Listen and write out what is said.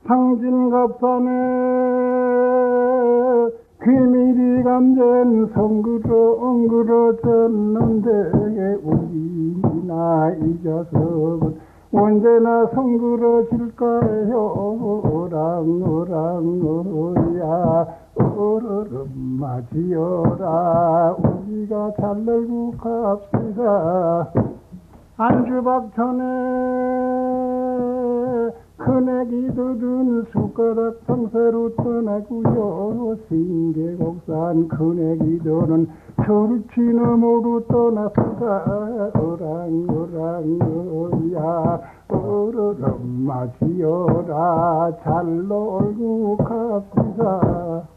상진갑산에 귀밀이 감전 엉그러졌는데 우리나 이 자석은 언제나 성그러질까요? 오랑오랑오야 오르름 맞이어라 우리가 잘 놀고 갑시다. 안주박천에 큰애기 뜯은 숟가락 평새로 떠나고요. 신계곡산 큰애기들은 철치 너머로 떠났다. 오랑오랑오야 오르름 맞이어라 잘 놀고 갑시다.